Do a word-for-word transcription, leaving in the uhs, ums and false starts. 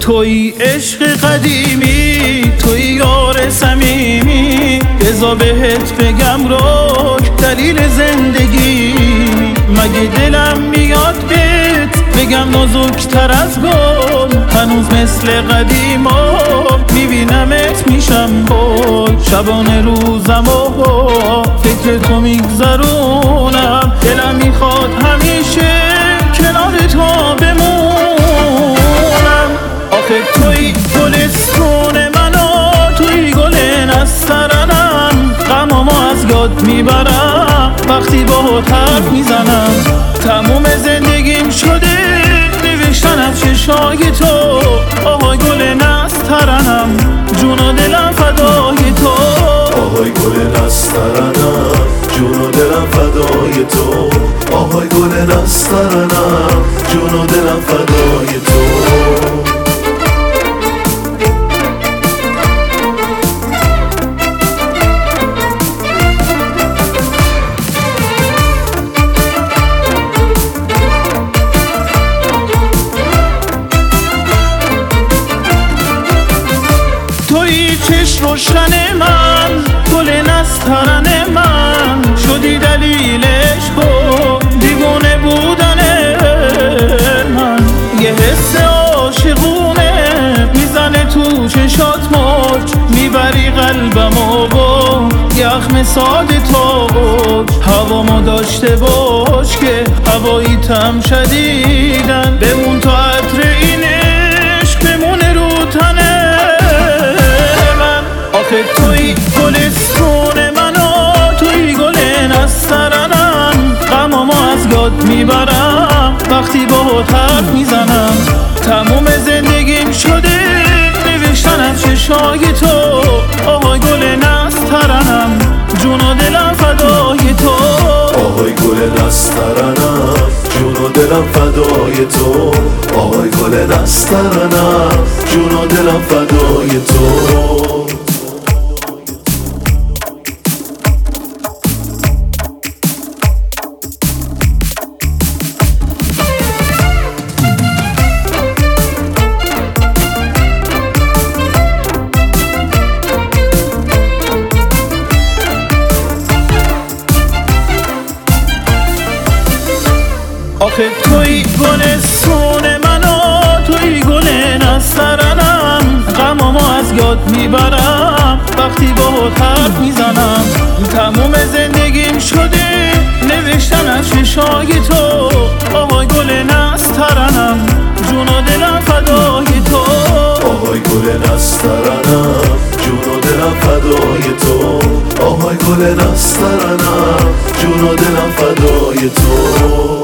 توی عشق قدیمی، توی یار صمیمی، بذار بهت بگم روک دلیل زندگی. مگه دلم میاد بهت بگم نازک‌تر از گل، هنوز مثل قدیما میبینمت میشم بول. شبانه روزم و فکر تو میگذرونم، دلم میخواد همیشه کنار تو بمونم. آخه توی گلستون منو، توی گل نسترنم، غمامو از یاد میبرم وقتی باهات حرف میزنم. تموم زندگیم شده نوشتن از چشای تو، آهای گل نسترنم، جون و دلم فدای تو. آهای گل نسترنم، جون و دلم فدای تو. آهای گل نسترنم، جون و دلم فدای تو. توی چشم روشن من، گل نسترن من، شدی دلیل عشق و دیوانه بودن من. یه حس عاشقونه میزنه تو چشات موج، میبری قلبمو با یخم ساده تا بود. هوامو داشته باش که هوایی تم شدیدن، بمون تا عطر این عشق بمونه رو تنه. آخه توی گلستون منو، توی گل نسترنم، غمامو از یاد میبرم وقتی باهات حرف میزنم. تموم زندگیم شده نوشتن از چشای تو، آهای گل نسترنم، جون و دلم فدای تو. آهای گل نسترنم، جون و دلم فدای تو. آهای گل نسترنم، جون و دلم فدای تو. آخه توی گلستون منو، توی گل نسترنم، غمامو از یاد میبرم وقتی باهات حرف میزنم. تموم زندگیم شده نوشتن از چشای تو، آهای گل نسترنم، جون و دلم فدای تو. آهای گل نسترنم، جون و دلم فدای تو. آهای گل نسترنم، جون و دلم فدای تو.